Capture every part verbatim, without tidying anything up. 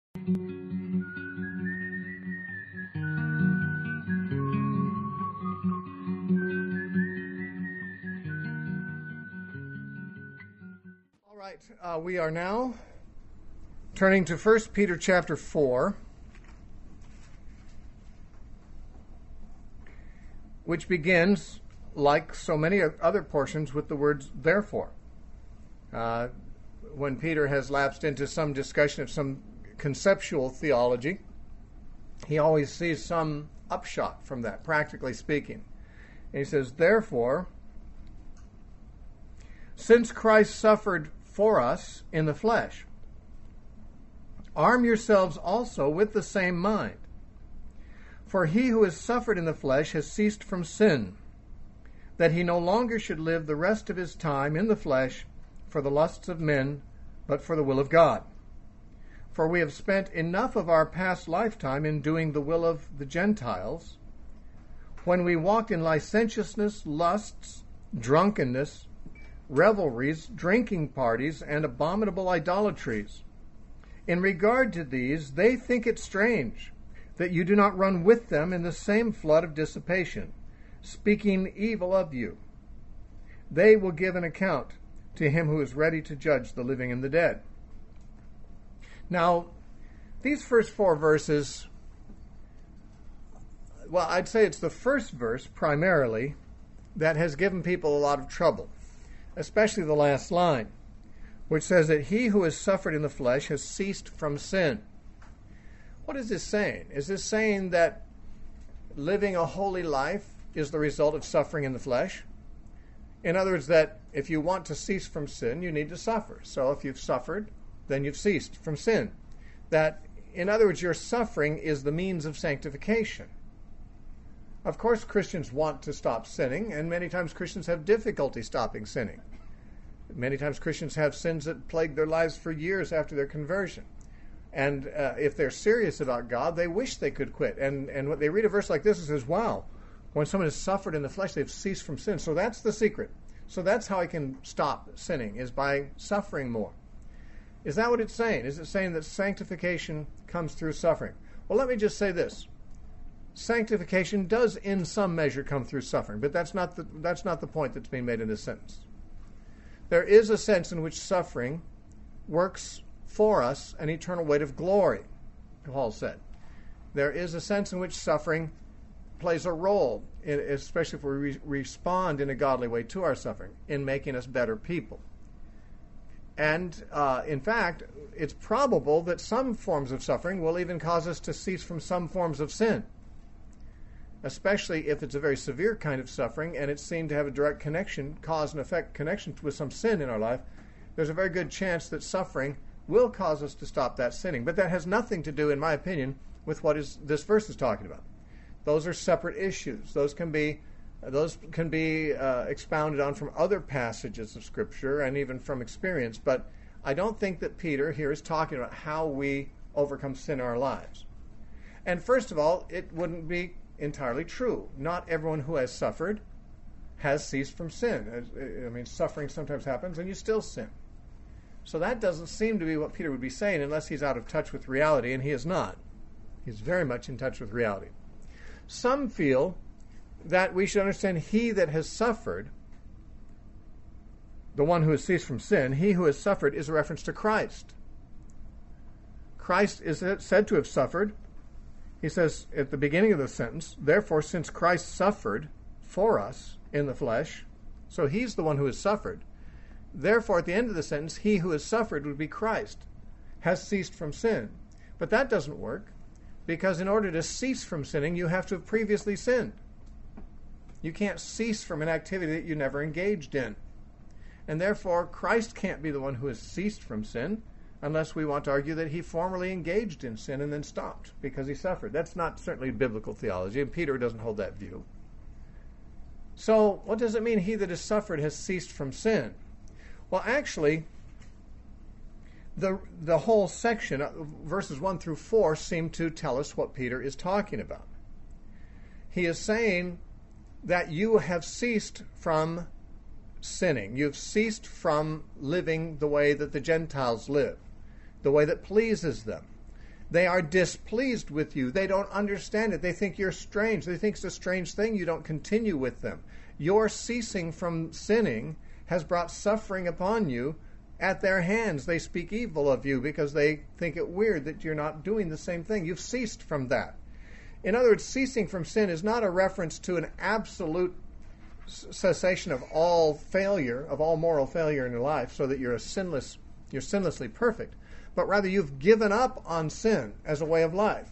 All right, uh, we are now turning to First Peter chapter four, which begins, like so many other portions, with the words therefore. Uh, when Peter has lapsed into some discussion of some conceptual theology, he always sees some upshot from that, practically speaking. And he says, therefore, since Christ suffered for us in the flesh, arm yourselves also with the same mind. For he who has suffered in the flesh has ceased from sin, that he no longer should live the rest of his time in the flesh for the lusts of men, but for the will of God. For we have spent enough of our past lifetime in doing the will of the Gentiles, when we walked in licentiousness, lusts, drunkenness, revelries, drinking parties, and abominable idolatries. In regard to these, they think it strange that you do not run with them in the same flood of dissipation, speaking evil of you. They will give an account to him who is ready to judge the living and the dead. Now, these first four verses, well, I'd say it's the first verse primarily that has given people a lot of trouble, especially the last line, which says that he who has suffered in the flesh has ceased from sin. What is this saying? Is this saying that living a holy life is the result of suffering in the flesh? In other words, that if you want to cease from sin, you need to suffer. So if you've suffered, then you've ceased from sin. That, in other words, your suffering is the means of sanctification. Of course, Christians want to stop sinning, and many times Christians have difficulty stopping sinning. Many times Christians have sins that plague their lives for years after their conversion. And uh, if they're serious about God, they wish they could quit. And, and when they read a verse like this, it says, wow, when someone has suffered in the flesh, they've ceased from sin. So that's the secret. So that's how I can stop sinning, is by suffering more. Is that what it's saying? Is it saying that sanctification comes through suffering? Well, let me just say this. Sanctification does in some measure come through suffering, but that's not the, that's not the point that's being made in this sentence. There is a sense in which suffering works for us an eternal weight of glory, Paul said. There is a sense in which suffering plays a role, in, especially if we re- respond in a godly way to our suffering, in making us better people. And uh, in fact, it's probable that some forms of suffering will even cause us to cease from some forms of sin, especially if it's a very severe kind of suffering and it's seen to have a direct connection, cause and effect connection with some sin in our life. There's a very good chance that suffering will cause us to stop that sinning. But that has nothing to do, in my opinion, with what is this verse is talking about. Those are separate issues. Those can be those can be uh, expounded on from other passages of Scripture and even from experience. But I don't think that Peter here is talking about how we overcome sin in our lives. And first of all, it wouldn't be entirely true. Not everyone who has suffered has ceased from sin. I mean, suffering sometimes happens and you still sin. So that doesn't seem to be what Peter would be saying unless he's out of touch with reality, and he is not. He's very much in touch with reality. Some feel that we should understand he that has suffered, the one who has ceased from sin, he who has suffered is a reference to Christ. Christ is said to have suffered. He says at the beginning of the sentence, therefore, since Christ suffered for us in the flesh, so he's the one who has suffered. Therefore, at the end of the sentence, he who has suffered would be Christ, has ceased from sin. But that doesn't work, because in order to cease from sinning, you have to have previously sinned. You can't cease from an activity that you never engaged in. And therefore, Christ can't be the one who has ceased from sin, unless we want to argue that he formerly engaged in sin and then stopped because he suffered. That's not certainly biblical theology, and Peter doesn't hold that view. So what does it mean he that has suffered has ceased from sin? Well, actually, the the whole section, verses one through four, seem to tell us what Peter is talking about. He is saying that you have ceased from sinning. You've ceased from living the way that the Gentiles live, the way that pleases them. They are displeased with you. They don't understand it. They think you're strange. They think it's a strange thing you don't continue with them. Your ceasing from sinning has brought suffering upon you at their hands. They speak evil of you because they think it weird that you're not doing the same thing. You've ceased from that. In other words, ceasing from sin is not a reference to an absolute cessation of all failure, of all moral failure in your life, so that you're a sinless, you're sinlessly perfect. But rather you've given up on sin as a way of life.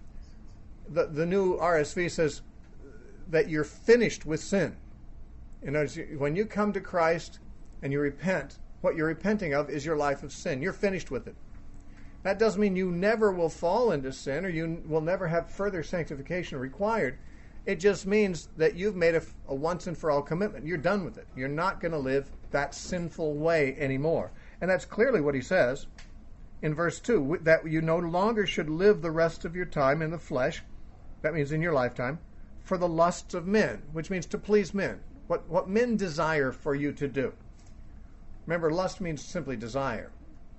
The, the new R S V says that you're finished with sin. In other words, when you come to Christ and you repent, what you're repenting of is your life of sin. You're finished with it. That doesn't mean you never will fall into sin or you will never have further sanctification required. It just means that you've made a, a once and for all commitment. You're done with it. You're not going to live that sinful way anymore. And that's clearly what he says in verse two, that you no longer should live the rest of your time in the flesh, that means in your lifetime, for the lusts of men, which means to please men, what, what men desire for you to do. Remember, lust means simply desire.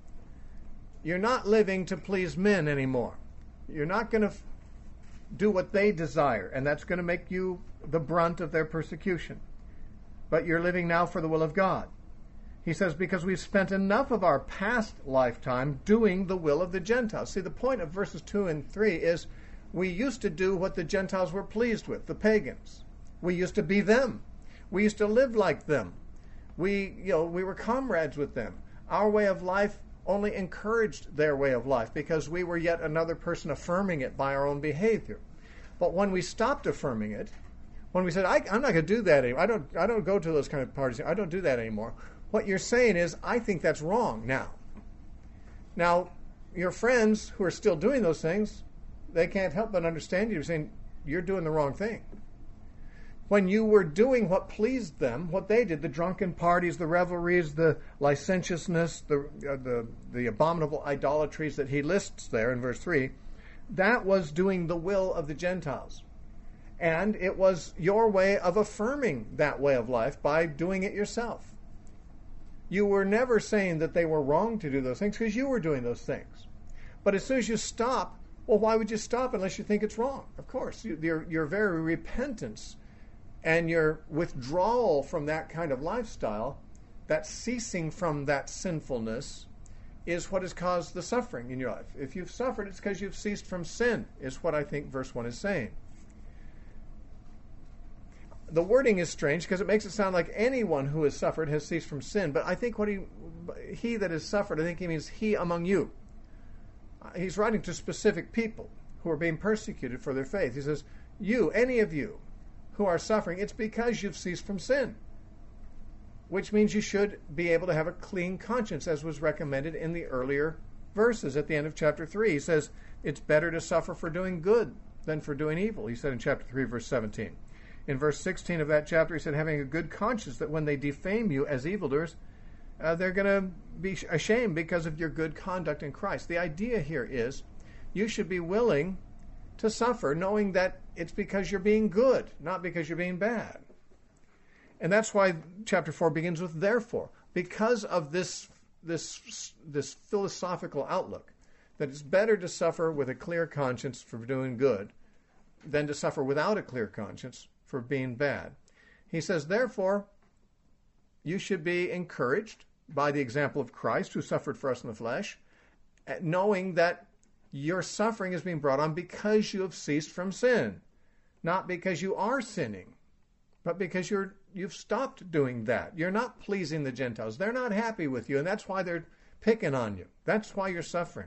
You're not living to please men anymore. You're not going to f- do what they desire, and that's going to make you the brunt of their persecution. But you're living now for the will of God. He says, because we've spent enough of our past lifetime doing the will of the Gentiles. See, the point of verses two and three is we used to do what the Gentiles were pleased with, the pagans. We used to be them. We used to live like them. We, you know, we were comrades with them. Our way of life only encouraged their way of life because we were yet another person affirming it by our own behavior. But when we stopped affirming it, when we said, I, I'm not going to do that anymore, I don't, I don't go to those kind of parties, I don't do that anymore, what you're saying is, I think that's wrong now. Now, your friends who are still doing those things, they can't help but understand you saying, you're doing the wrong thing. When you were doing what pleased them, what they did, the drunken parties, the revelries, the licentiousness, the, uh, the, the abominable idolatries that he lists there in verse three, that was doing the will of the Gentiles. And it was your way of affirming that way of life by doing it yourself. You were never saying that they were wrong to do those things because you were doing those things. But as soon as you stop, well, why would you stop unless you think it's wrong? Of course, you, your, your very repentance and your withdrawal from that kind of lifestyle, that ceasing from that sinfulness, is what has caused the suffering in your life. If you've suffered, it's because you've ceased from sin, is what I think verse one is saying. The wording is strange because it makes it sound like anyone who has suffered has ceased from sin. But I think what he, he that has suffered, I think he means he among you. He's writing to specific people who are being persecuted for their faith. He says, you, any of you who are suffering, it's because you've ceased from sin. Which means you should be able to have a clean conscience, as was recommended in the earlier verses at the end of chapter three. He says, it's better to suffer for doing good than for doing evil, he said in chapter three, verse seventeen. In verse sixteen of that chapter, he said, having a good conscience, that when they defame you as evildoers, uh, they're going to be ashamed because of your good conduct in Christ. The idea here is you should be willing to suffer, knowing that it's because you're being good, not because you're being bad. And that's why chapter four begins with therefore. Because of this, this, this philosophical outlook, that it's better to suffer with a clear conscience for doing good than to suffer without a clear conscience for being bad. He says, therefore, you should be encouraged by the example of Christ, who suffered for us in the flesh, knowing that your suffering is being brought on because you have ceased from sin, not because you are sinning, but because you're you've stopped doing that. You're not pleasing the Gentiles. They're not happy with you, and that's why they're picking on you. That's why you're suffering.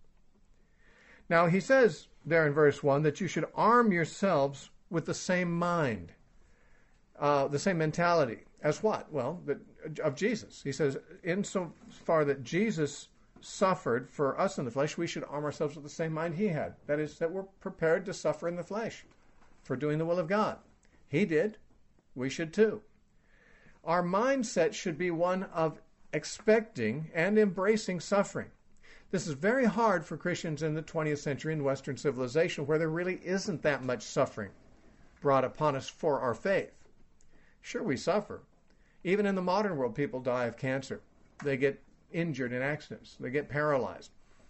Now, he says there in verse one that you should arm yourselves with the same mind, uh, the same mentality. As what? Well, the, of Jesus. He says, insofar that Jesus suffered for us in the flesh, we should arm ourselves with the same mind he had. That is, that we're prepared to suffer in the flesh for doing the will of God. He did. We should too. Our mindset should be one of expecting and embracing suffering. This is very hard for Christians in the twentieth century in Western civilization, where there really isn't that much suffering brought upon us for our faith. Sure, we suffer. Even in the modern world, people die of cancer. They get injured in accidents. They get paralyzed.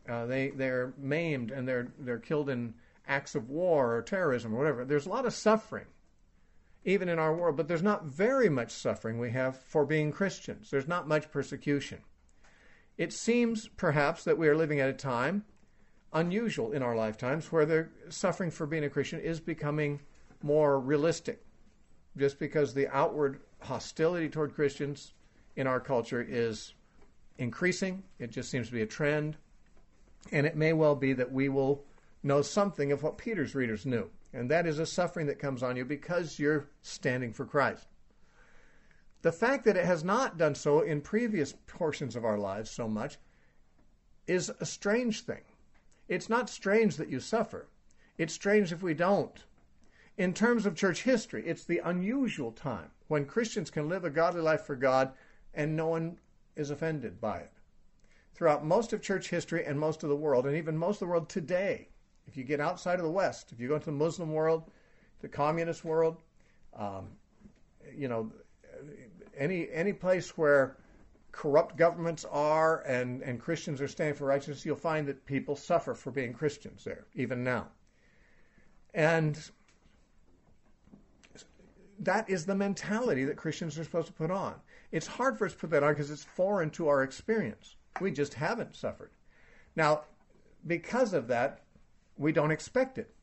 Uh, they they're maimed and they're they're killed in acts of war or terrorism or whatever. There's a lot of suffering, even in our world, but there's not very much suffering we have for being Christians. There's not much persecution. It seems perhaps that we are living at a time unusual in our lifetimes where the suffering for being a Christian is becoming more realistic, just because the outward hostility toward Christians in our culture is increasing. It just seems to be a trend. And it may well be that we will know something of what Peter's readers knew, and that is a suffering that comes on you because you're standing for Christ. The fact that it has not done so in previous portions of our lives so much is a strange thing. It's not strange that you suffer. It's strange if we don't. In terms of church history, it's the unusual time when Christians can live a godly life for God and no one is offended by it. Throughout most of church history and most of the world, and even most of the world today, if you get outside of the West, if you go into the Muslim world, the communist world, um, you know, any any place where corrupt governments are and, and Christians are standing for righteousness, you'll find that people suffer for being Christians there, even now. And that is the mentality that Christians are supposed to put on. It's hard for us to put that on because it's foreign to our experience. We just haven't suffered. Now, because of that, we don't expect it.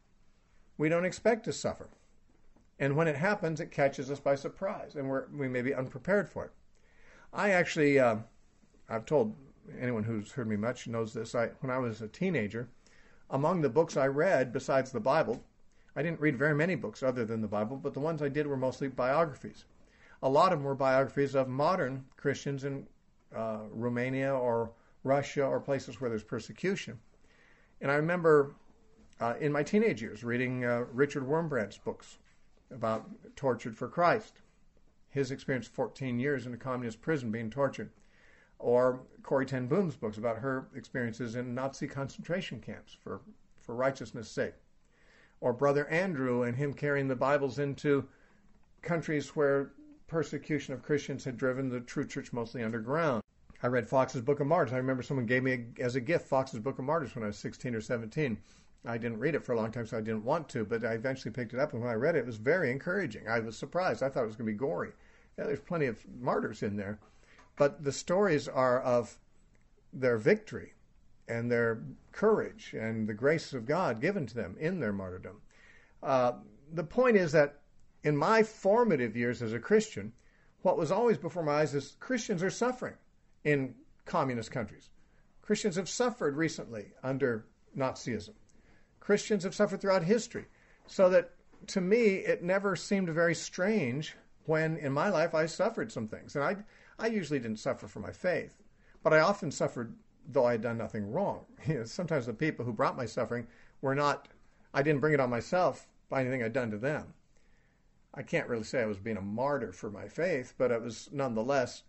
We don't expect to suffer. And when it happens, it catches us by surprise, and we're, we may be unprepared for it. I actually, uh, I've told anyone who's heard me much knows this. I, when I was a teenager, among the books I read, besides the Bible, I didn't read very many books other than the Bible, but the ones I did were mostly biographies. A lot of them were biographies of modern Christians in uh, Romania or Russia or places where there's persecution. And I remember uh, in my teenage years reading uh, Richard Wurmbrand's books about Tortured for Christ, his experience fourteen years in a communist prison being tortured, or Corrie ten Boom's books about her experiences in Nazi concentration camps for, for righteousness' sake, or Brother Andrew and him carrying the Bibles into countries where persecution of Christians had driven the true church mostly underground. I read Fox's Book of Martyrs. I remember someone gave me a, as a gift Fox's Book of Martyrs when I was sixteen or seventeen. I didn't read it for a long time, so I didn't want to, but I eventually picked it up, and when I read it, it was very encouraging. I was surprised. I thought it was going to be gory. Yeah, there's plenty of martyrs in there, but the stories are of their victory and their courage and the grace of God given to them in their martyrdom. Uh, the point is that in my formative years as a Christian, what was always before my eyes is Christians are suffering in communist countries. Christians have suffered recently under Nazism. Christians have suffered throughout history. So that to me, it never seemed very strange when in my life I suffered some things. And I, I usually didn't suffer for my faith, but I often suffered though I had done nothing wrong. You know, sometimes the people who brought my suffering were not, I didn't bring it on myself by anything I'd done to them. I can't really say I was being a martyr for my faith, but it was nonetheless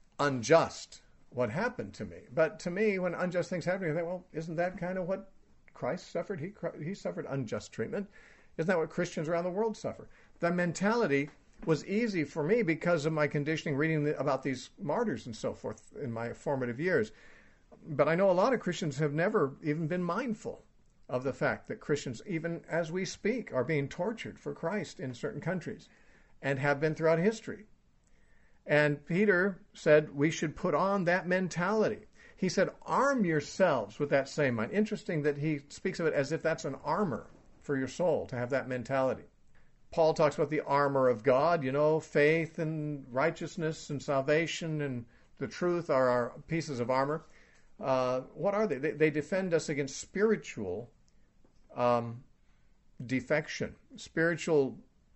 unjust what happened to me. But to me, when unjust things happen, I think, well, isn't that kind of what Christ suffered? He, he suffered unjust treatment. Isn't that what Christians around the world suffer? The mentality was easy for me because of my conditioning, reading the, about these martyrs and so forth in my formative years. But I know a lot of Christians have never even been mindful of the fact that Christians, even as we speak, are being tortured for Christ in certain countries and have been throughout history. And Peter said we should put on that mentality. He said, arm yourselves with that same mind. Interesting that he speaks of it as if that's an armor for your soul, to have that mentality. Paul talks about the armor of God, you know, faith and righteousness and salvation and the truth are our pieces of armor. Uh, what are they? they? They defend us against spiritual um, defection, spiritual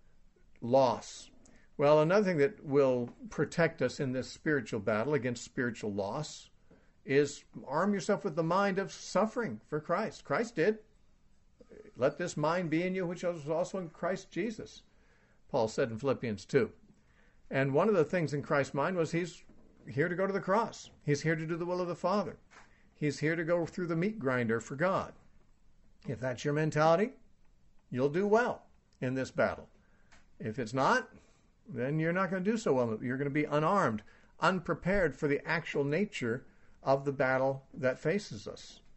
loss. Well, another thing that will protect us in this spiritual battle against spiritual loss is arm yourself with the mind of suffering for Christ. Christ did. Let this mind be in you, which was also in Christ Jesus, Paul said in Philippians two. And one of the things in Christ's mind was he's here to go to the cross. He's here to do the will of the Father. He's here to go through the meat grinder for God. If that's your mentality, you'll do well in this battle. If it's not, then you're not going to do so well. You're going to be unarmed, unprepared for the actual nature of the battle that faces us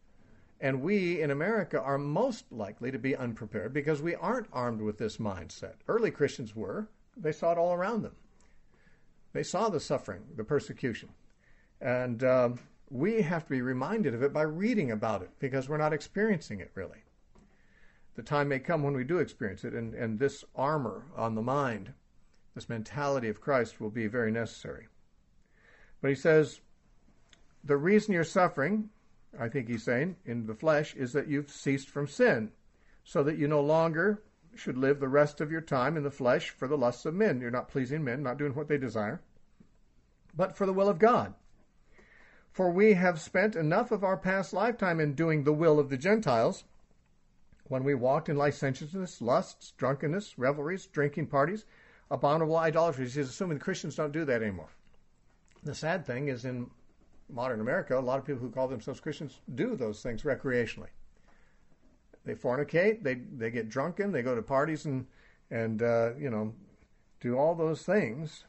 And we in America are most likely to be unprepared because we aren't armed with this mindset. Early Christians were. They saw it all around them. They saw the suffering, the persecution. And um, we have to be reminded of it by reading about it because we're not experiencing it really. The time may come when we do experience it, and, and this armor on the mind, this mentality of Christ will be very necessary. But he says, the reason you're suffering, I think he's saying, in the flesh, is that you've ceased from sin, so that you no longer should live the rest of your time in the flesh for the lusts of men. You're not pleasing men, not doing what they desire, but for the will of God. For we have spent enough of our past lifetime in doing the will of the Gentiles, when we walked in licentiousness, lusts, drunkenness, revelries, drinking parties, abominable idolatries. He's assuming the Christians don't do that anymore. The sad thing is in modern America, a lot of people who call themselves Christians do those things recreationally. They fornicate, they they get drunken, they go to parties and, and uh, you know, do all those things.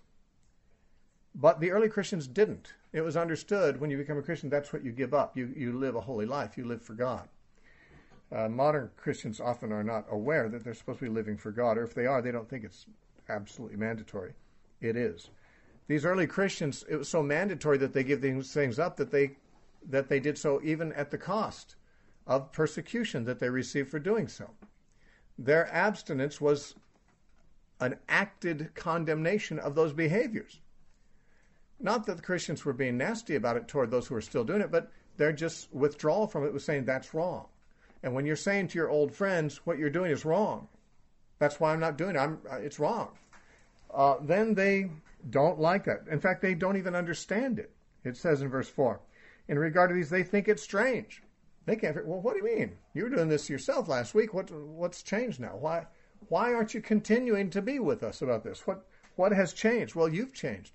But the early Christians didn't. It was understood when you become a Christian, that's what you give up. You, you live a holy life. You live for God. Uh, modern Christians often are not aware that they're supposed to be living for God, or if they are, they don't think it's absolutely mandatory. It is. These early Christians, it was so mandatory that they give these things up that they that they did so even at the cost of persecution that they received for doing so. Their abstinence was an acted condemnation of those behaviors. Not that the Christians were being nasty about it toward those who were still doing it, but their just withdrawal from it was saying that's wrong. And when you're saying to your old friends, what you're doing is wrong, that's why I'm not doing it, I'm, it's wrong, uh, then they don't like it. In fact, they don't even understand it. It says in verse four, in regard to these, they think it's strange. They can't figure, well, what do you mean? You were doing this yourself last week. What, what's changed now? Why, why aren't you continuing to be with us about this? What, what has changed? Well, you've changed.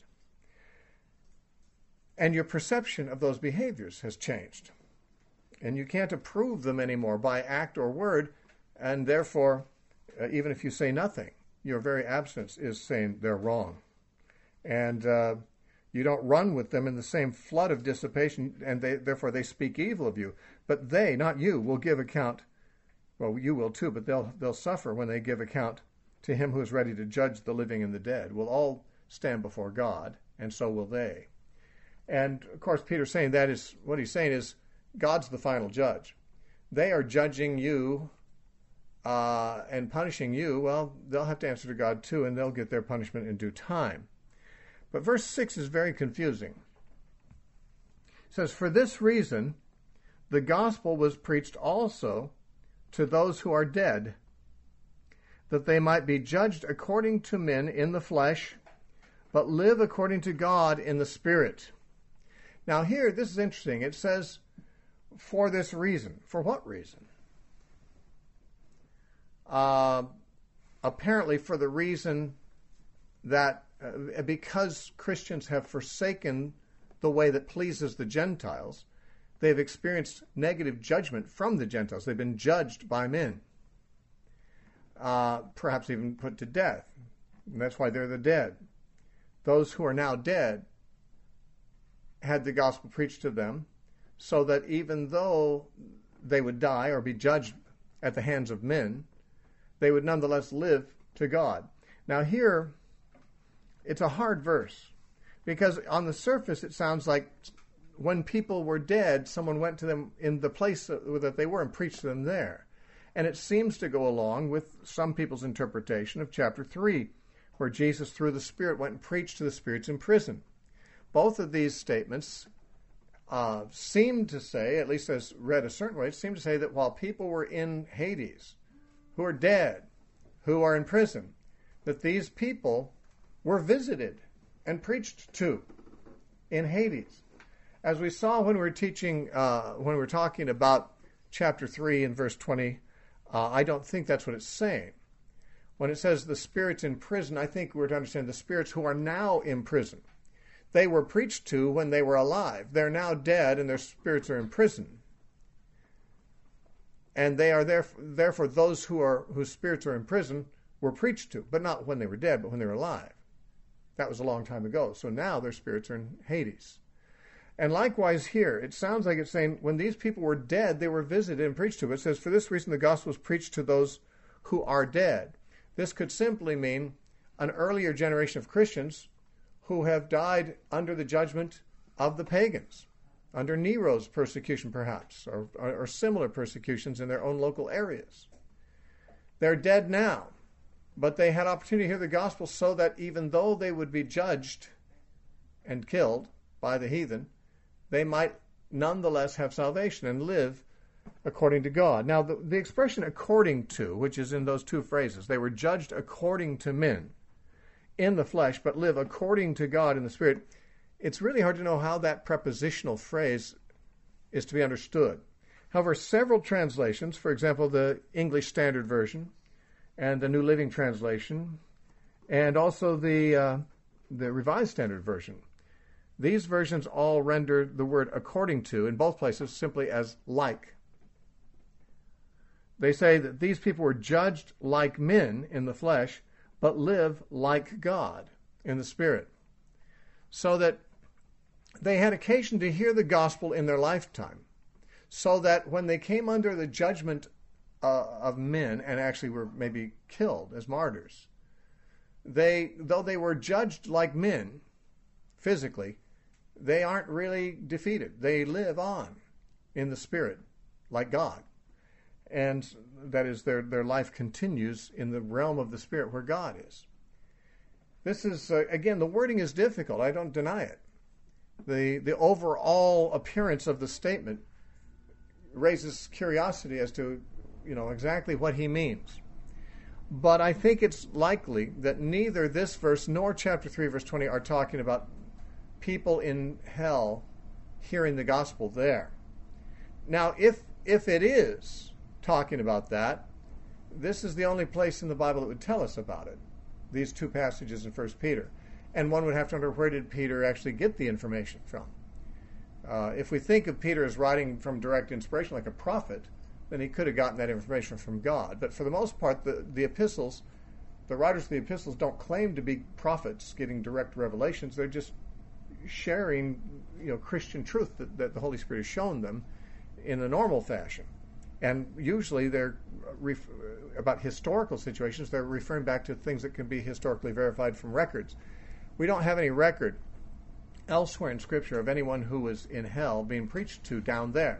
And your perception of those behaviors has changed. And you can't approve them anymore by act or word, and therefore, uh, even if you say nothing, your very absence is saying they're wrong. And uh, you don't run with them in the same flood of dissipation, and they, therefore they speak evil of you. But they, not you, will give account. Well, you will too, but they'll they'll suffer when they give account to him who is ready to judge the living and the dead. We'll all stand before God, and so will they. And, of course, Peter's saying that is, what he's saying is, God's the final judge. They are judging you uh, and punishing you. Well, they'll have to answer to God too, and they'll get their punishment in due time. But verse six is very confusing. It says, for this reason, the gospel was preached also to those who are dead, that they might be judged according to men in the flesh, but live according to God in the Spirit. Now here, this is interesting. It says, for this reason. For what reason? Uh, apparently for the reason that uh, because Christians have forsaken the way that pleases the Gentiles, they've experienced negative judgment from the Gentiles. They've been judged by men, uh, perhaps even put to death. And that's why they're the dead. Those who are now dead had the gospel preached to them, so that even though they would die or be judged at the hands of men, they would nonetheless live to God. Now here, it's a hard verse, because on the surface it sounds like when people were dead, someone went to them in the place that they were and preached to them there. And it seems to go along with some people's interpretation of chapter three, where Jesus, through the Spirit, went and preached to the spirits in prison. Both of these statements uh, seem to say, at least as read a certain way, seem to say that while people were in Hades, who are dead, who are in prison, that these people were visited and preached to in Hades. As we saw when we were teaching, uh, when we were talking about chapter three and verse twenty, uh, I don't think that's what it's saying. When it says the spirits in prison, I think we're to understand the spirits who are now in prison. They were preached to when they were alive. They're now dead and their spirits are in prison. And they are there, therefore those who are whose spirits are in prison were preached to, but not when they were dead, but when they were alive. That was a long time ago. So now their spirits are in Hades. And likewise here, it sounds like it's saying when these people were dead, they were visited and preached to. It says, for this reason the gospel was preached to those who are dead. This could simply mean an earlier generation of Christians who have died under the judgment of the pagans, under Nero's persecution perhaps, or, or, or similar persecutions in their own local areas. They're dead now, but they had opportunity to hear the gospel so that even though they would be judged and killed by the heathen, they might nonetheless have salvation and live according to God. Now, the, the expression according to, which is in those two phrases, they were judged according to men in the flesh, but live according to God in the Spirit. It's really hard to know how that prepositional phrase is to be understood. However, several translations, for example, the English Standard Version and the New Living Translation, and also the uh, the Revised Standard Version, these versions all render the word according to, in both places, simply as like. They say that these people were judged like men in the flesh, but live like God in the Spirit. So that they had occasion to hear the gospel in their lifetime, so that when they came under the judgment uh, of men and actually were maybe killed as martyrs, they, though they were judged like men physically, they aren't really defeated. They live on in the Spirit like God. And that is, their, their life continues in the realm of the Spirit where God is. This is, uh, again, the wording is difficult. I don't deny it. The, the overall appearance of the statement raises curiosity as to, you know, exactly what he means. But I think it's likely that neither this verse nor chapter three, verse twenty are talking about people in hell hearing the gospel there. Now, if if it is talking about that, this is the only place in the Bible that would tell us about it, these two passages in First Peter. And one would have to wonder, where did Peter actually get the information from? Uh, if we think of Peter as writing from direct inspiration like a prophet, then he could have gotten that information from God. But for the most part, the, the epistles, the writers of the epistles don't claim to be prophets getting direct revelations. They're just sharing, you know, Christian truth that, that the Holy Spirit has shown them in a normal fashion. And usually they're ref- about historical situations, they're referring back to things that can be historically verified from records. We don't have any record elsewhere in Scripture of anyone who was in hell being preached to down there.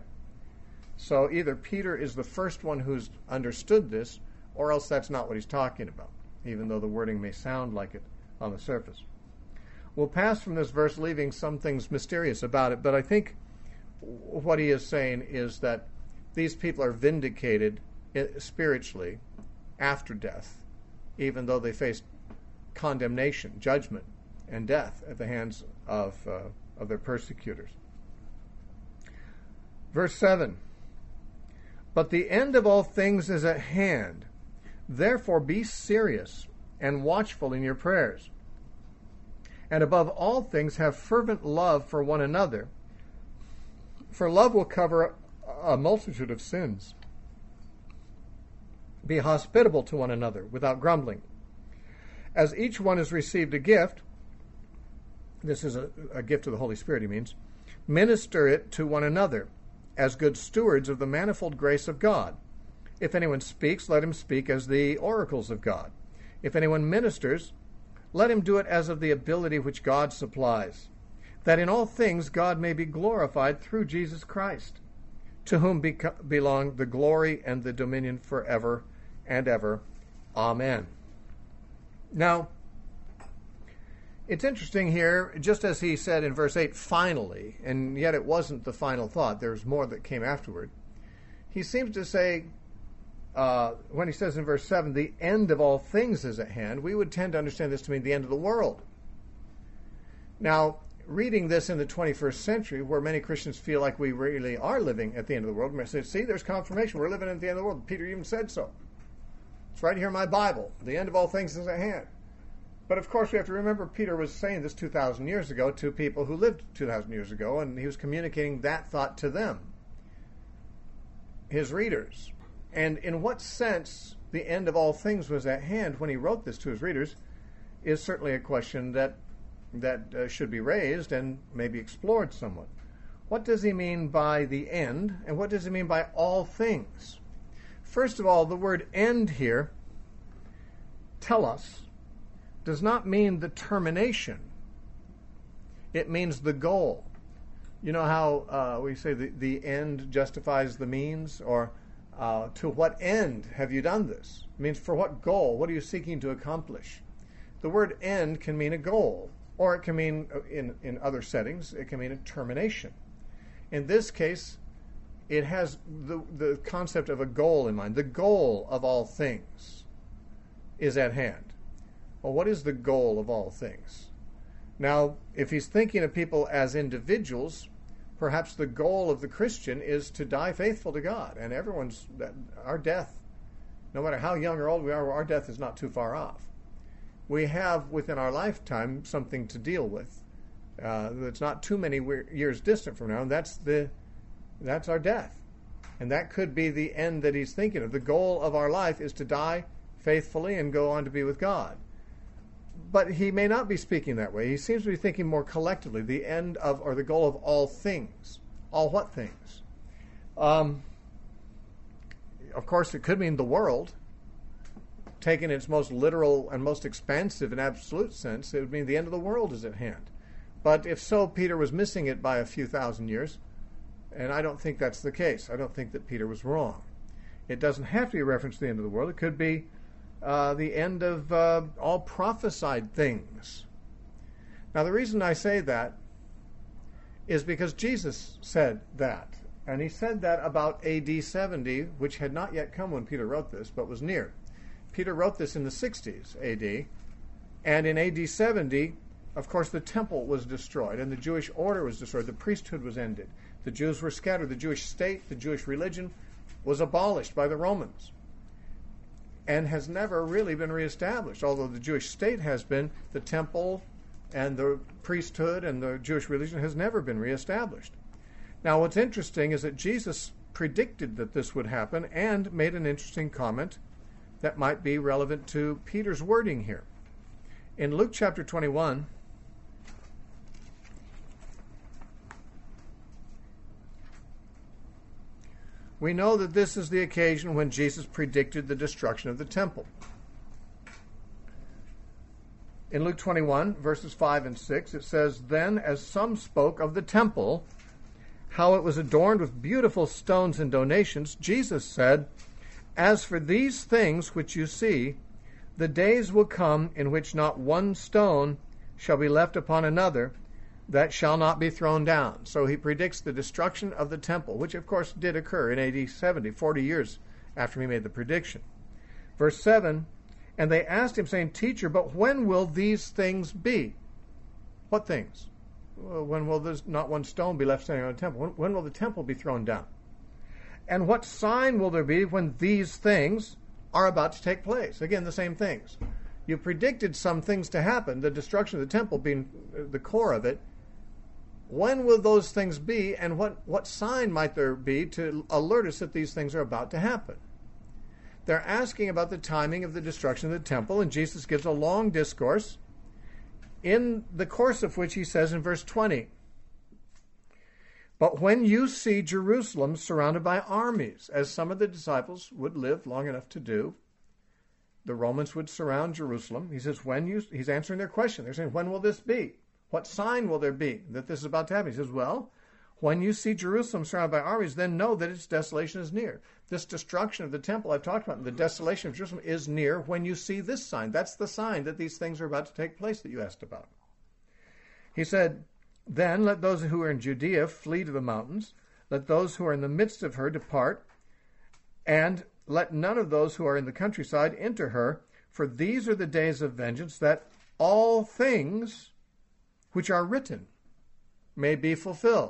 So either Peter is the first one who's understood this, or else that's not what he's talking about, even though the wording may sound like it on the surface. We'll pass from this verse leaving some things mysterious about it, but I think what he is saying is that these people are vindicated spiritually after death, even though they faced condemnation, judgment, and death at the hands of, uh, of their persecutors. Verse seven, but the end of all things is at hand. Therefore be serious and watchful in your prayers. And above all things have fervent love for one another, for love will cover a multitude of sins. Be hospitable to one another without grumbling. As each one has received a gift, this is a, a gift of the Holy Spirit, he means, minister it to one another as good stewards of the manifold grace of God. If anyone speaks, let him speak as the oracles of God. If anyone ministers, let him do it as of the ability which God supplies, that in all things God may be glorified through Jesus Christ, to whom be- belong the glory and the dominion forever and ever. Amen. Now, it's interesting here, just as he said in verse eight, finally, and yet it wasn't the final thought. There's more that came afterward. He seems to say, uh, when he says in verse seven, the end of all things is at hand, we would tend to understand this to mean the end of the world. Now, reading this in the twenty-first century, where many Christians feel like we really are living at the end of the world, we say, see, there's confirmation. We're living at the end of the world. Peter even said so. It's right here in my Bible. The end of all things is at hand. But of course, we have to remember Peter was saying this two thousand years ago to people who lived two thousand years ago, and he was communicating that thought to them, his readers. And in what sense the end of all things was at hand when he wrote this to his readers is certainly a question that that uh, should be raised and maybe explored somewhat. What does he mean by the end, and what does he mean by all things? First of all, the word end here, telos, does not mean the termination. It means the goal. You know how uh, we say the, the end justifies the means, or uh, to what end have you done this? It means for what goal? What are you seeking to accomplish? The word end can mean a goal, or it can mean, in, in other settings, it can mean a termination. In this case, it has the, the concept of a goal in mind. The goal of all things is at hand. Well, what is the goal of all things? Now, if he's thinking of people as individuals, perhaps the goal of the Christian is to die faithful to God. And everyone's, our death, no matter how young or old we are, our death is not too far off. We have within our lifetime something to deal with. Uh, that's not too many years distant from now, and that's the that's our death. And that could be the end that he's thinking of. The goal of our life is to die faithfully and go on to be with God. But he may not be speaking that way. He seems to be thinking more collectively, the end of, or the goal of all things. All what things? Um, of course, it could mean the world. Taken in its most literal and most expansive and absolute sense, it would mean the end of the world is at hand. But if so, Peter was missing it by a few thousand years, and I don't think that's the case. I don't think that Peter was wrong. It doesn't have to be a reference to the end of the world. It could be uh, the end of uh, all prophesied things. Now, the reason I say that is because Jesus said that. And he said that about A D seventy, which had not yet come when Peter wrote this, but was near. Peter wrote this in the sixties A D, and in A D seventy, of course, the temple was destroyed, and the Jewish order was destroyed. The priesthood was ended. The Jews were scattered. The Jewish state, the Jewish religion, was abolished by the Romans and has never really been reestablished. Although the Jewish state has been, the temple and the priesthood and the Jewish religion has never been reestablished. Now, what's interesting is that Jesus predicted that this would happen and made an interesting comment that might be relevant to Peter's wording here. In Luke chapter twenty-one, we know that this is the occasion when Jesus predicted the destruction of the temple. In Luke twenty-one, verses five and six, it says, "Then as some spoke of the temple, how it was adorned with beautiful stones and donations, Jesus said, 'As for these things which you see, the days will come in which not one stone shall be left upon another that shall not be thrown down.'" So he predicts the destruction of the temple, which of course did occur in A D seventy, forty years after he made the prediction. Verse seven, "And they asked him, saying, 'Teacher, but when will these things be?'" What things? Well, when will this, not one stone be left standing on the temple? When, when will the temple be thrown down? "And what sign will there be when these things are about to take place?" Again, the same things. You predicted some things to happen, the destruction of the temple being the core of it. When will those things be, and what, what sign might there be to alert us that these things are about to happen? They're asking about the timing of the destruction of the temple, and Jesus gives a long discourse, in the course of which he says in verse twenty, "But when you see Jerusalem surrounded by armies," as some of the disciples would live long enough to do, the Romans would surround Jerusalem. He says, when you, he's answering their question. They're saying, when will this be? What sign will there be that this is about to happen? He says, well, when you see Jerusalem surrounded by armies, then know that its desolation is near. This destruction of the temple I've talked about, the desolation of Jerusalem, is near when you see this sign. That's the sign that these things are about to take place that you asked about. He said, "Then let those who are in Judea flee to the mountains. Let those who are in the midst of her depart. And let none of those who are in the countryside enter her. For these are the days of vengeance, that all things which are written may be fulfilled."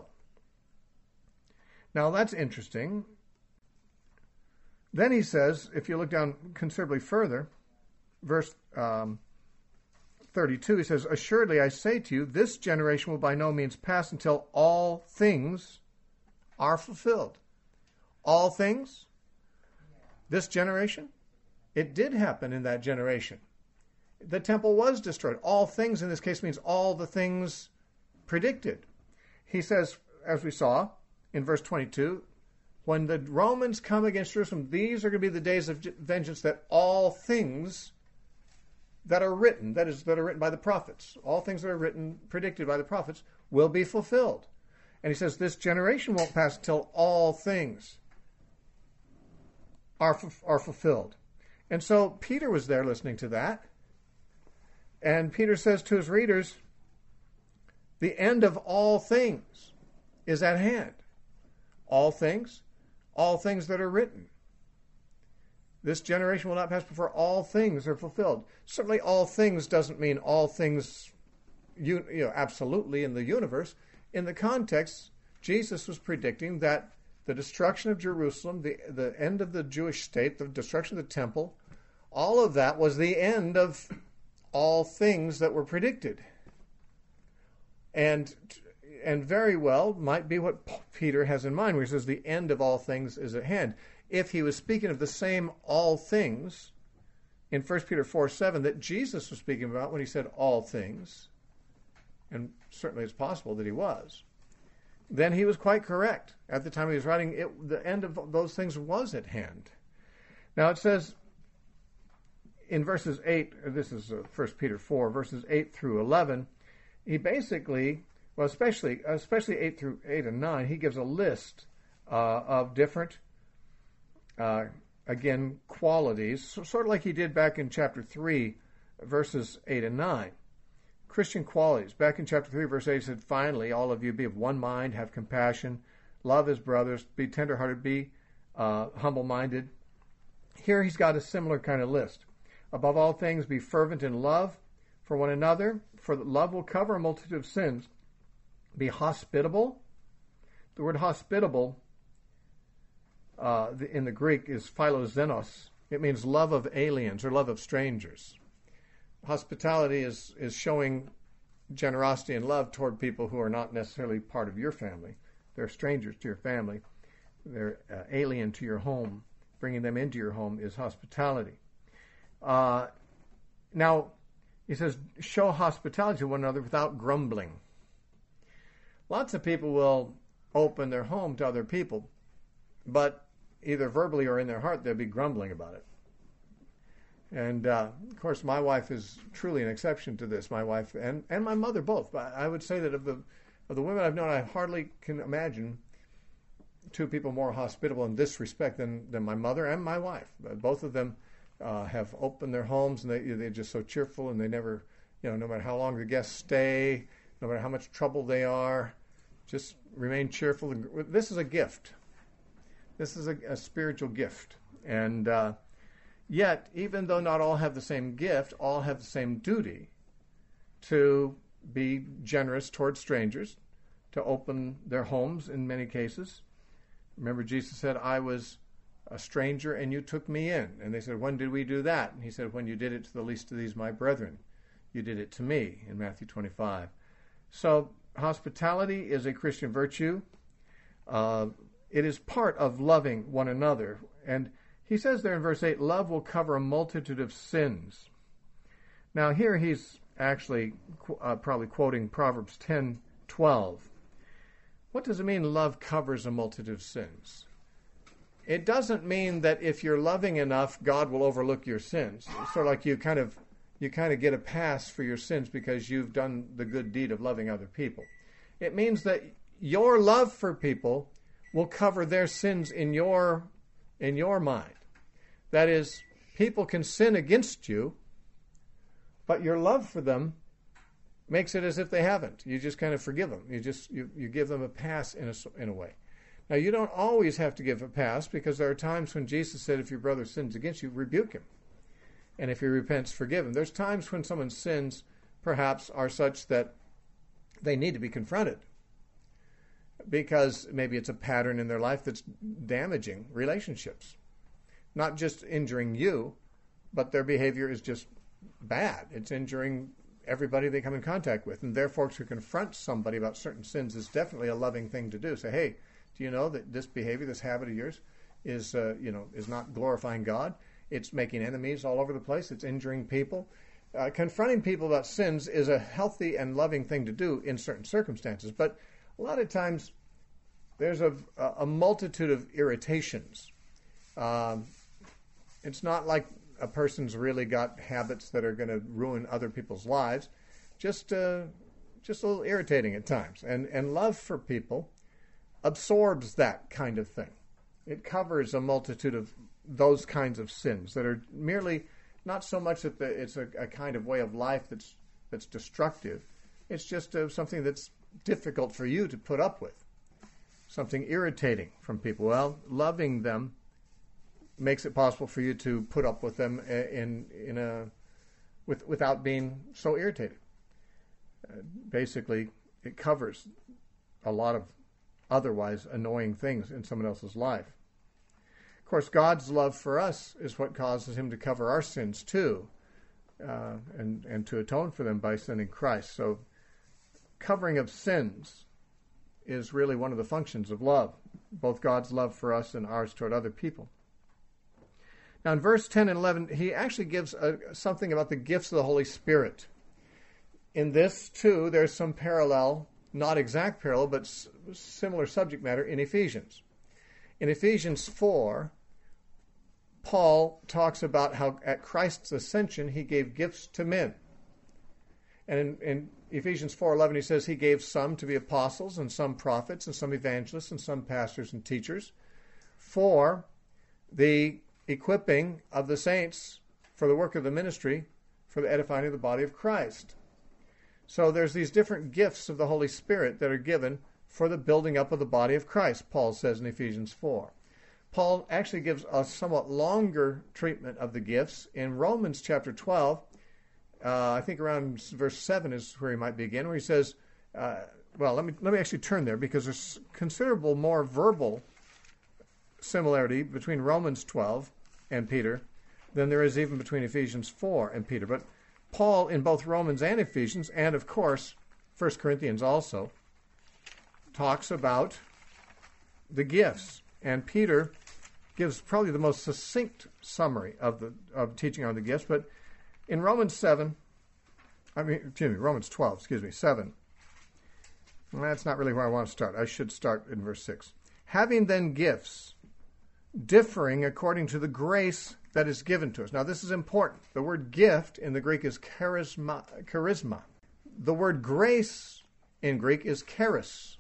Now that's interesting. Then he says, if you look down considerably further, verse um, thirty-two, he says, "Assuredly I say to you, this generation will by no means pass until all things are fulfilled." All things? This generation? It did happen in that generation. The temple was destroyed. All things in this case means all the things predicted. He says, as we saw in verse twenty-two, when the Romans come against Jerusalem, these are going to be the days of vengeance, that all things that are written, that is, that are written by the prophets, all things that are written, predicted by the prophets, will be fulfilled. And he says this generation won't pass until all things are, are fulfilled. And so Peter was there listening to that. And Peter says to his readers, the end of all things is at hand. All things, all things that are written. This generation will not pass before all things are fulfilled. Certainly all things doesn't mean all things, you, you know, absolutely in the universe. In the context, Jesus was predicting that the destruction of Jerusalem, the, the end of the Jewish state, the destruction of the temple, all of that was the end of all things that were predicted. And and very well might be what Peter has in mind, where he says the end of all things is at hand. If he was speaking of the same all things in First Peter four seven that Jesus was speaking about when he said all things, and certainly it's possible that he was, then he was quite correct. At the time he was writing, it, the end of those things was at hand. Now it says in verses eight, this is First Peter four, verses eight through eleven, he basically, well, especially especially eight through eight and nine, he gives a list uh, of different, uh, again, qualities, so, sort of like he did back in chapter three, verses eight and nine. Christian qualities. Back in chapter three, verse eight, he said, finally, all of you be of one mind, have compassion, love as brothers, be tenderhearted, be uh, humble-minded. Here he's got a similar kind of list. Above all things, be fervent in love for one another, for love will cover a multitude of sins. Be hospitable. The word hospitable uh, in the Greek is philoxenos. It means love of aliens or love of strangers. Hospitality is, is showing generosity and love toward people who are not necessarily part of your family. They're strangers to your family. They're uh, alien to your home. Bringing them into your home is hospitality. Uh, now, he says, show hospitality to one another without grumbling. Lots of people will open their home to other people, but either verbally or in their heart, they'll be grumbling about it. And, uh, of course, my wife is truly an exception to this, my wife and, and my mother both. But I would say that of the, of the women I've known, I hardly can imagine two people more hospitable in this respect than, than my mother and my wife. Both of them uh, have opened their homes, and they, they're just so cheerful, and they never, you know, no matter how long the guests stay, no matter how much trouble they are, just remain cheerful. This is a gift. This is a, a spiritual gift. And uh, yet, even though not all have the same gift, all have the same duty to be generous toward strangers, to open their homes in many cases. Remember, Jesus said, I was a stranger and you took me in. And they said, when did we do that? And he said, when you did it to the least of these, my brethren, you did it to me, in Matthew twenty-five. So hospitality is a Christian virtue. Uh, it is part of loving one another. And he says there in verse eight, love will cover a multitude of sins. Now here he's actually uh, probably quoting Proverbs ten twelve. What does it mean, love covers a multitude of sins? It doesn't mean that if you're loving enough, God will overlook your sins. It's sort of like you kind of you kind of get a pass for your sins because you've done the good deed of loving other people. It means that your love for people will cover their sins in your in your mind. That is, people can sin against you, but your love for them makes it as if they haven't. You just kind of forgive them. You just you, you give them a pass in a, in a way. Now, you don't always have to give a pass, because there are times when Jesus said, if your brother sins against you, rebuke him. And if he repents, forgive him. There's times when someone's sins, perhaps, are such that they need to be confronted, because maybe it's a pattern in their life that's damaging relationships. Not just injuring you, but their behavior is just bad. It's injuring everybody they come in contact with. And therefore, to confront somebody about certain sins is definitely a loving thing to do. Say, hey, do you know that this behavior, this habit of yours, is uh, you know is not glorifying God? It's making enemies all over the place. It's injuring people. Uh, confronting people about sins is a healthy and loving thing to do in certain circumstances. But a lot of times, there's a, a multitude of irritations. Um, it's not like a person's really got habits that are going to ruin other people's lives. Just, uh, just a little irritating at times. And and love for people absorbs that kind of thing. It covers a multitude of those kinds of sins that are merely not so much that the, it's a, a kind of way of life that's that's destructive. It's just uh, something that's difficult for you to put up with, something irritating from people. Well, loving them makes it possible for you to put up with them in in a with without being so irritated. Uh, basically, it covers a lot of otherwise annoying things in someone else's life. Of course, God's love for us is what causes him to cover our sins too, uh, and and to atone for them by sending Christ. So, covering of sins is really one of the functions of love, both God's love for us and ours toward other people. Now, in verse ten and eleven, he actually gives a, something about the gifts of the Holy Spirit. In this, too, there's some parallel, not exact parallel, but s- similar subject matter in Ephesians. In Ephesians four, Paul talks about how at Christ's ascension he gave gifts to men. And in, in Ephesians four eleven, he says he gave some to be apostles, and some prophets, and some evangelists, and some pastors and teachers, for the equipping of the saints for the work of the ministry, for the edifying of the body of Christ. So there's these different gifts of the Holy Spirit that are given for the building up of the body of Christ, Paul says in Ephesians four. Paul actually gives a somewhat longer treatment of the gifts in Romans chapter twelve. Uh, I think around verse seven is where he might begin, where he says, uh, well, let me let me actually turn there, because there's considerable more verbal similarity between Romans twelve and Peter than there is even between Ephesians four and Peter. But Paul, in both Romans and Ephesians, and of course First Corinthians also, talks about the gifts. And Peter gives probably the most succinct summary of the of teaching on the gifts. But in Romans seven, I mean, excuse me, Romans twelve, excuse me, seven, well, that's not really where I want to start. I should start in verse six. Having then gifts differing according to the grace that is given to us. Now, this is important. The word gift in the Greek is charisma. charisma. The word grace in Greek is charis.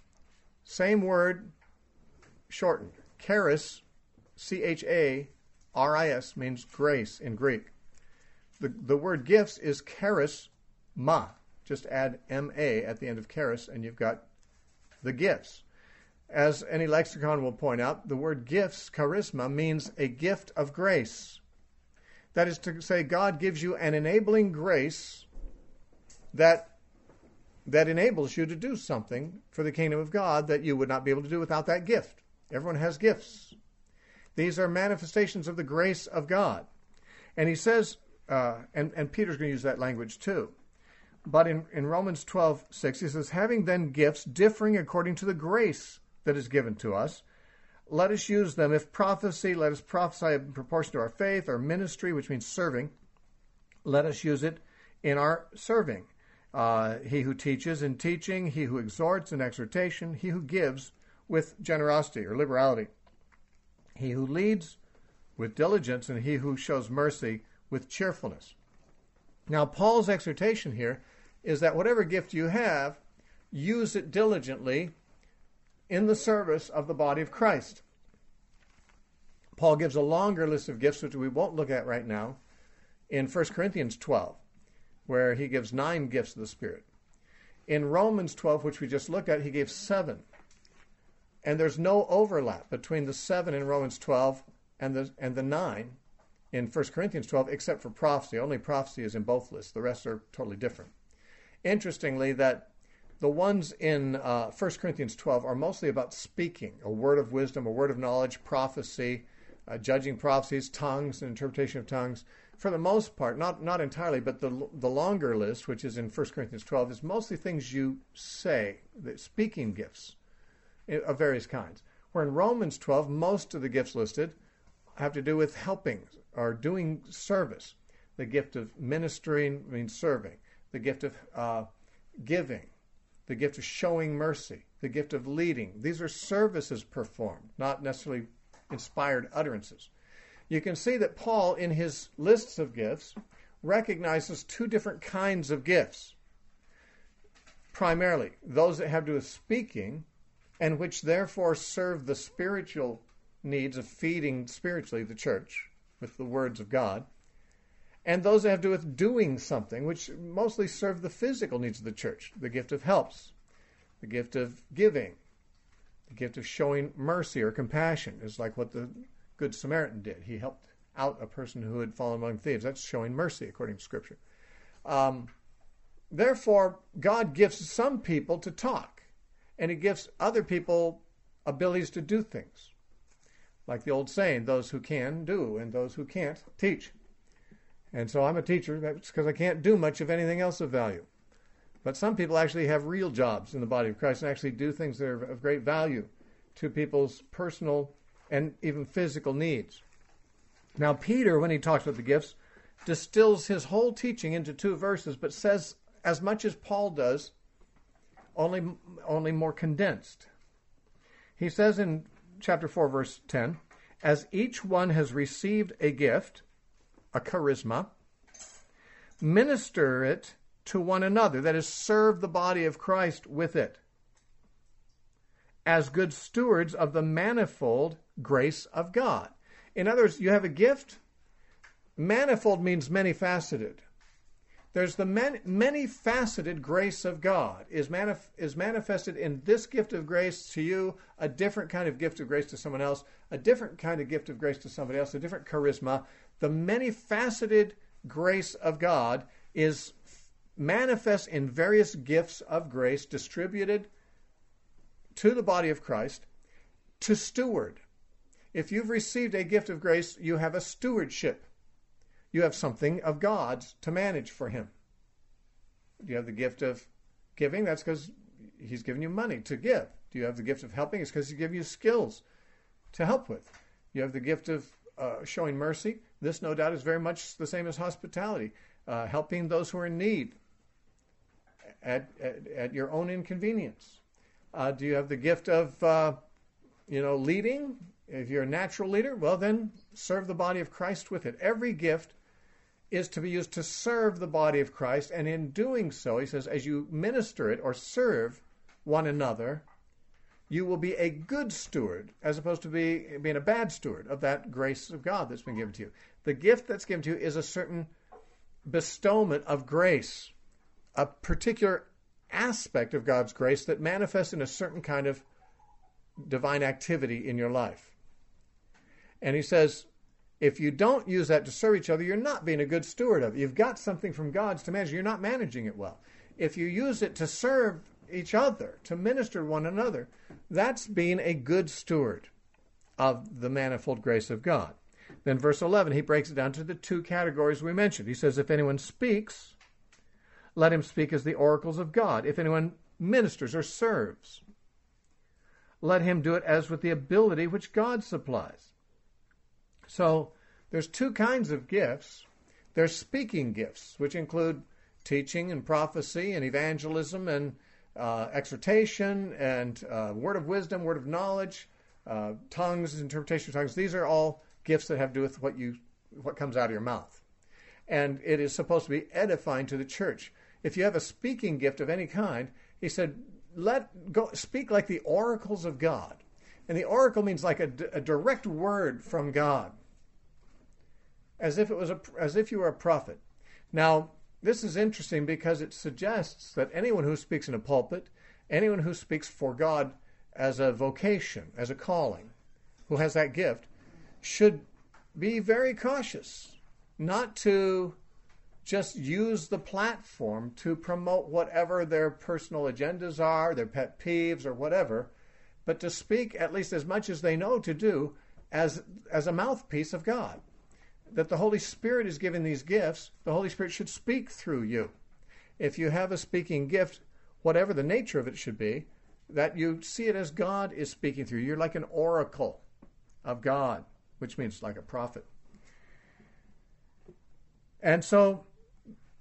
Same word, shortened. Charis, C H A R I S, means grace in Greek. The, the word gifts is charisma. Just add M A at the end of charis, and you've got the gifts. As any lexicon will point out, the word gifts, charisma, means a gift of grace. That is to say, God gives you an enabling grace that, that enables you to do something for the kingdom of God that you would not be able to do without that gift. Everyone has gifts. These are manifestations of the grace of God. And he says, uh, and, and Peter's going to use that language too. But in, in Romans twelve six, he says, having then gifts differing according to the grace that is given to us, let us use them. If prophecy, let us prophesy in proportion to our faith, or ministry, which means serving, let us use it in our serving. Uh, he who teaches in teaching, he who exhorts in exhortation, he who gives with generosity or liberality, he who leads with diligence, and he who shows mercy with cheerfulness. Now, Paul's exhortation here is that whatever gift you have, use it diligently in the service of the body of Christ. Paul gives a longer list of gifts, which we won't look at right now, in First Corinthians twelve, where he gives nine gifts of the Spirit. In Romans twelve, which we just looked at, he gave seven. And there's no overlap between the seven in Romans twelve and the and the nine in First Corinthians twelve, except for prophecy. Only prophecy is in both lists. The rest are totally different. Interestingly, that the ones in uh, First Corinthians twelve are mostly about speaking, a word of wisdom, a word of knowledge, prophecy, uh, judging prophecies, tongues, and interpretation of tongues. For the most part, not not entirely, but the the longer list, which is in First Corinthians twelve, is mostly things you say, the speaking gifts of various kinds. Where in Romans twelve, most of the gifts listed have to do with helping or doing service. The gift of ministering means serving. The gift of uh, giving. The gift of showing mercy. the gift of leading. These are services performed, not necessarily inspired utterances. You can see that Paul, in his lists of gifts, recognizes two different kinds of gifts. Primarily, those that have to do with speaking, and which therefore serve the spiritual needs of feeding spiritually the church with the words of God, and those that have to do with doing something, which mostly serve the physical needs of the church. The gift of helps, the gift of giving, the gift of showing mercy or compassion is like what the Good Samaritan did. He helped out a person who had fallen among thieves. That's showing mercy according to Scripture. Um, therefore, God gives some people to talk, and He gives other people abilities to do things. Like the old saying, those who can do, and those who can't teach. And so I'm a teacher. That's because I can't do much of anything else of value. But some people actually have real jobs in the body of Christ and actually do things that are of great value to people's personal and even physical needs. Now, Peter, when he talks about the gifts, distills his whole teaching into two verses, but says as much as Paul does, only, only more condensed. He says in chapter four, verse ten, as each one has received a gift, a charisma, minister it to one another, that is, serve the body of Christ with it, as good stewards of the manifold grace of God. In other words, you have a gift. Manifold means many-faceted. There's the man, many-faceted grace of God is, manif- is manifested in this gift of grace to you, a different kind of gift of grace to someone else, a different kind of gift of grace to somebody else, a different charisma. The many-faceted grace of God is manifest in various gifts of grace distributed to the body of Christ to steward. If you've received a gift of grace, you have a stewardship. You have something of God's to manage for Him. You have the gift of giving. That's because He's given you money to give. Do you have the gift of helping? It's because He's given you skills to help with. You have the gift of uh, showing mercy. This, no doubt, is very much the same as hospitality, uh, helping those who are in need at, at, at your own inconvenience. Uh, do you have the gift of, uh, you know, leading? If you're a natural leader, well, then serve the body of Christ with it. Every gift is to be used to serve the body of Christ, and in doing so, he says, as you minister it or serve one another, you will be a good steward as opposed to be, being a bad steward of that grace of God that's been given to you. The gift that's given to you is a certain bestowment of grace, a particular aspect of God's grace that manifests in a certain kind of divine activity in your life. And he says, if you don't use that to serve each other, you're not being a good steward of it. You've got something from God's to manage. You're not managing it well. If you use it to serve each other, to minister to one another, that's being a good steward of the manifold grace of God. Then verse eleven, he breaks it down to the two categories we mentioned. He says, if anyone speaks, let him speak as the oracles of God. If anyone ministers or serves, let him do it as with the ability which God supplies. So there's two kinds of gifts. There's speaking gifts, which include teaching and prophecy and evangelism and uh, exhortation and uh, word of wisdom, word of knowledge, uh, tongues, interpretation of tongues. These are all gifts that have to do with what you what comes out of your mouth. And it is supposed to be edifying to the church. If you have a speaking gift of any kind, he said, let go speak like the oracles of God. And the oracle means like a, a direct word from God, as if it was a, as if you were a prophet. Now, this is interesting because it suggests that anyone who speaks in a pulpit, anyone who speaks for God as a vocation, as a calling, who has that gift, should be very cautious not to just use the platform to promote whatever their personal agendas are, their pet peeves or whatever, but to speak at least as much as they know to do as, as a mouthpiece of God. That the Holy Spirit is giving these gifts, the Holy Spirit should speak through you. If you have a speaking gift, whatever the nature of it should be, that you see it as God is speaking through you. You're like an oracle of God, which means like a prophet. And so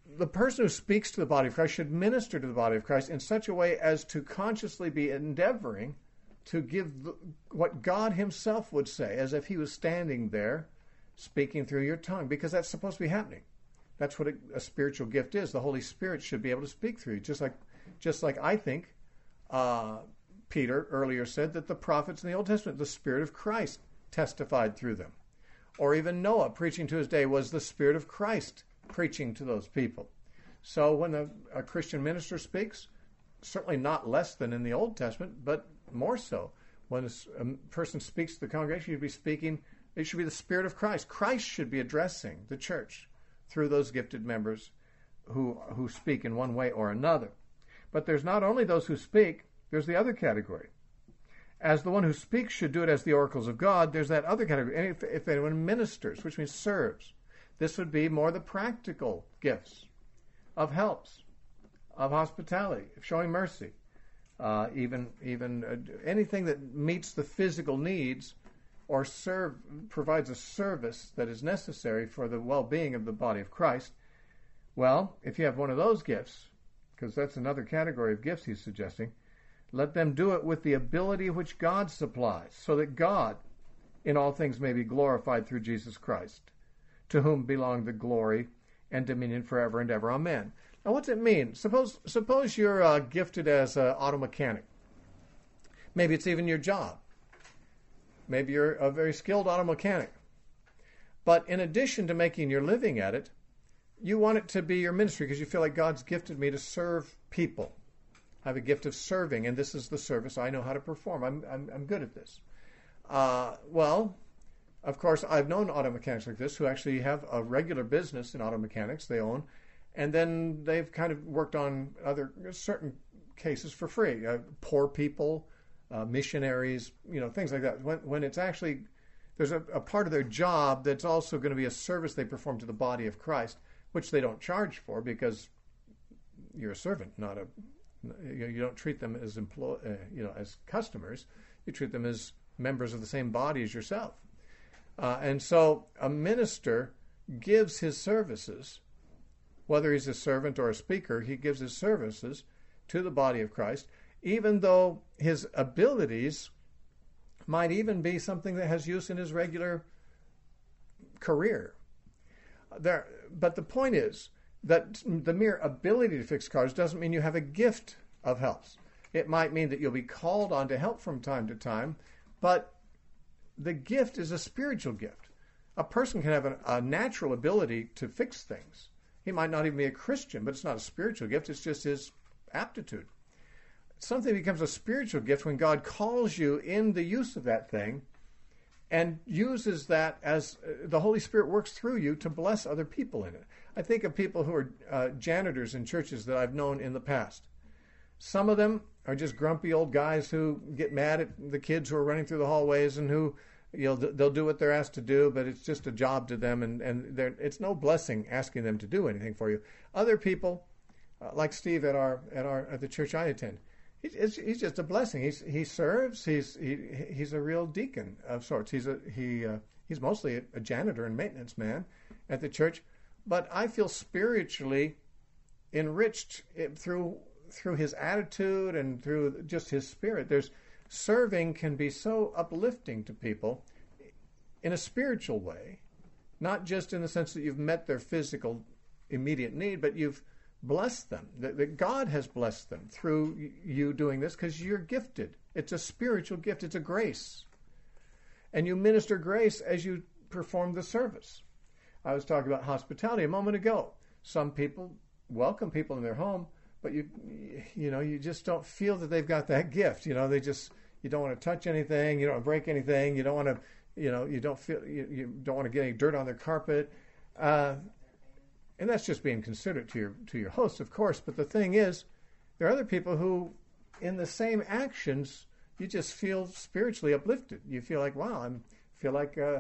the person who speaks to the body of Christ should minister to the body of Christ in such a way as to consciously be endeavoring to give the, what God himself would say, as if he was standing there speaking through your tongue, because that's supposed to be happening. That's what a, a spiritual gift is. The Holy Spirit should be able to speak through you, just like, just like I think uh, Peter earlier said that the prophets in the Old Testament, the Spirit of Christ testified through them. Or even Noah preaching to his day was the Spirit of Christ preaching to those people. So when a, a Christian minister speaks, certainly not less than in the Old Testament, but more so. When a, a person speaks to the congregation, you should be speaking, it should be the Spirit of Christ. Christ should be addressing the church through those gifted members who who speak in one way or another. But there's not only those who speak, there's the other category. As the one who speaks should do it as the oracles of God, there's that other category. And if, if anyone ministers, which means serves, this would be more the practical gifts of helps, of hospitality, of showing mercy, uh, even even uh, anything that meets the physical needs or serve provides a service that is necessary for the well-being of the body of Christ. Well, if you have one of those gifts, because that's another category of gifts he's suggesting, let them do it with the ability which God supplies, so that God in all things may be glorified through Jesus Christ, to whom belong the glory and dominion forever and ever. Amen. Now, what's it mean? Suppose suppose you're uh, gifted as an auto mechanic. Maybe it's even your job. Maybe you're a very skilled auto mechanic. But in addition to making your living at it, you want it to be your ministry because you feel like God's gifted me to serve people. I have a gift of serving, and this is the service I know how to perform. I'm I'm, I'm good at this. Uh, well, of course, I've known auto mechanics like this who actually have a regular business in auto mechanics they own, and then they've kind of worked on other certain cases for free. Uh, poor people, uh, missionaries, you know, things like that. When when it's actually there's a, a part of their job that's also going to be a service they perform to the body of Christ, which they don't charge for because you're a servant, not a you don't treat them as employ uh, you know as customers. You treat them as members of the same body as yourself. Uh, and so a minister gives his services, whether he's a servant or a speaker, he gives his services to the body of Christ, even though his abilities might even be something that has use in his regular career. There, but the point is that the mere ability to fix cars doesn't mean you have a gift of helps. It might mean that you'll be called on to help from time to time, but the gift is a spiritual gift. A person can have a, a natural ability to fix things. He might not even be a Christian, but it's not a spiritual gift. It's just his aptitude. Something becomes a spiritual gift when God calls you in the use of that thing and uses that as uh, the Holy Spirit works through you to bless other people in it. I think of people who are uh, janitors in churches that I've known in the past. Some of them are just grumpy old guys who get mad at the kids who are running through the hallways and who, you know, they'll do what they're asked to do, but it's just a job to them, and, and it's no blessing asking them to do anything for you. Other people, uh, like Steve at our at our at the church I attend, he's, he's just a blessing. He's he serves. He's he he's a real deacon of sorts. He's a he uh, he's mostly a, a janitor and maintenance man at the church, but I feel spiritually enriched through. through his attitude and through just his spirit. There's serving can be so uplifting to people in a spiritual way, not just in the sense that you've met their physical immediate need, but you've blessed them, that, that God has blessed them through you doing this because you're gifted. It's a spiritual gift. It's a grace. And you minister grace as you perform the service. I was talking about hospitality a moment ago. Some people welcome people in their home, but you, you know, you just don't feel that they've got that gift. You know, they just, you don't want to touch anything. You don't want to break anything. You don't want to, you know, you don't feel, you, you don't want to get any dirt on their carpet. Uh, and that's just being considerate to your, to your host, of course. But the thing is, there are other people who, in the same actions, you just feel spiritually uplifted. You feel like, wow, I'm, feel like, uh,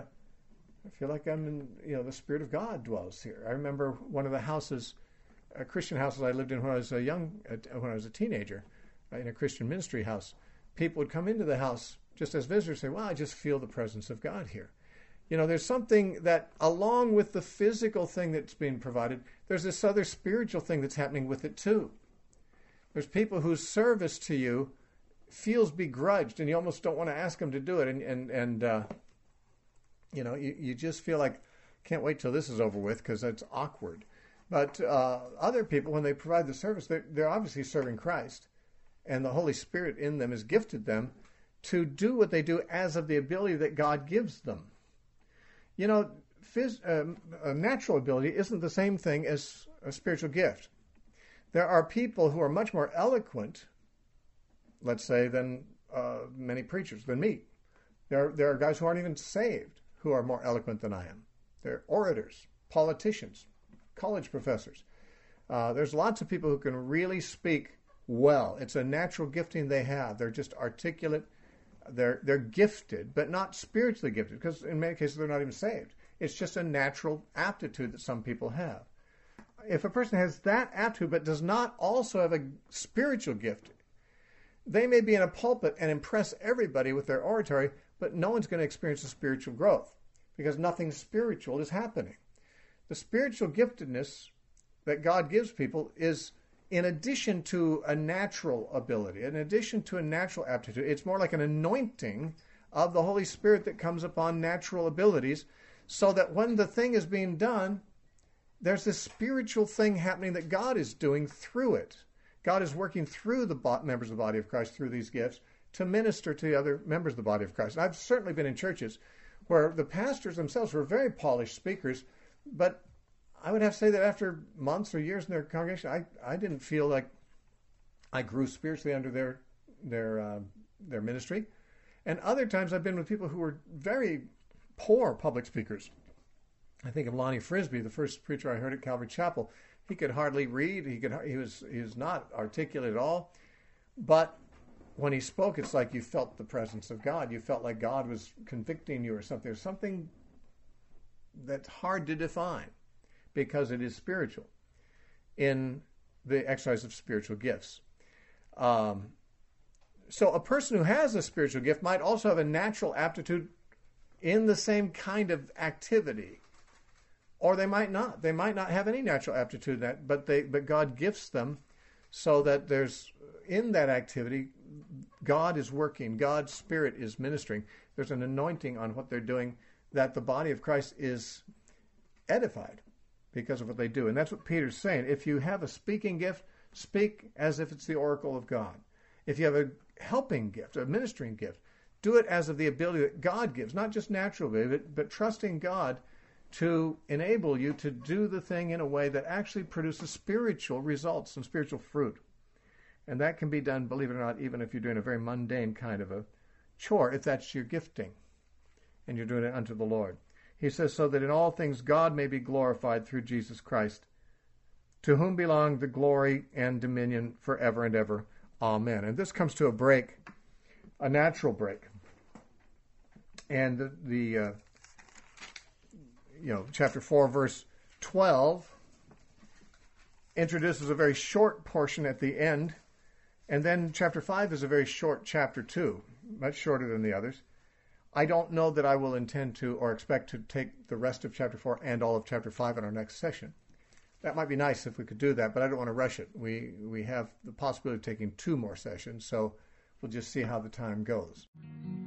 I feel like I'm in, you know, the Spirit of God dwells here. I remember one of the houses, Uh, Christian houses I lived in when I was a young, uh, when I was a teenager, uh, in a Christian ministry house. People would come into the house just as visitors, say, "Well, I just feel the presence of God here." You know, there's something that, along with the physical thing that's being provided, there's this other spiritual thing that's happening with it too. There's people whose service to you feels begrudged, and you almost don't want to ask them to do it, and and and uh, you know, you, you just feel like, can't wait till this is over with because it's awkward. But uh, other people, when they provide the service, they're, they're obviously serving Christ, and the Holy Spirit in them has gifted them to do what they do as of the ability that God gives them. You know, phys- uh, a natural ability isn't the same thing as a spiritual gift. There are people who are much more eloquent, let's say, than uh, many preachers, than me. There, there are guys who aren't even saved who are more eloquent than I am. They're orators, politicians, college professors. Uh, there's lots of people who can really speak well. It's a natural gifting they have. They're just articulate. They're they're gifted, but not spiritually gifted, because in many cases they're not even saved. It's just a natural aptitude that some people have. If a person has that aptitude but does not also have a spiritual gift, they may be in a pulpit and impress everybody with their oratory, but no one's going to experience a spiritual growth because nothing spiritual is happening. The spiritual giftedness that God gives people is in addition to a natural ability, in addition to a natural aptitude. It's more like an anointing of the Holy Spirit that comes upon natural abilities, so that when the thing is being done, there's this spiritual thing happening that God is doing through it. God is working through the members of the body of Christ through these gifts to minister to the other members of the body of Christ. And I've certainly been in churches where the pastors themselves were very polished speakers, but I would have to say that after months or years in their congregation, I, I didn't feel like I grew spiritually under their their uh, their ministry. And other times I've been with people who were very poor public speakers. I think of Lonnie Frisbee, the first preacher I heard at Calvary Chapel. He could hardly read. He could. He was. He was not articulate at all. But when he spoke, it's like you felt the presence of God. You felt like God was convicting you or something. There's something that's hard to define, because it is spiritual in the exercise of spiritual gifts. Um, so a person who has a spiritual gift might also have a natural aptitude in the same kind of activity, or they might not. They might not have any natural aptitude in that, but they but God gifts them so that there's, in that activity, God is working, God's Spirit is ministering. There's an anointing on what they're doing that the body of Christ is edified because of what they do. And that's what Peter's saying. If you have a speaking gift, speak as if it's the oracle of God. If you have a helping gift, a ministering gift, do it as of the ability that God gives, not just natural ability, but, but trusting God to enable you to do the thing in a way that actually produces spiritual results and spiritual fruit. And that can be done, believe it or not, even if you're doing a very mundane kind of a chore, if that's your gifting, and you're doing it unto the Lord. He says, so that in all things God may be glorified through Jesus Christ, to whom belong the glory and dominion forever and ever. Amen. And this comes to a break, a natural break. And the, the uh, you know, chapter four, verse twelve, introduces a very short portion at the end. And then chapter five is a very short chapter too, much shorter than the others. I don't know that I will intend to or expect to take the rest of chapter four and all of chapter five in our next session. That might be nice if we could do that, but I don't want to rush it. We we have the possibility of taking two more sessions, so we'll just see how the time goes.